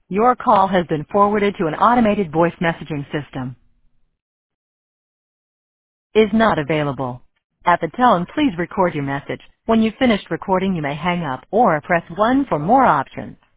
Your call has been forwarded to an automated voice messaging system. Is not available. At the tone, please record your message. When you've finished recording, you may hang up or press 1 for more options.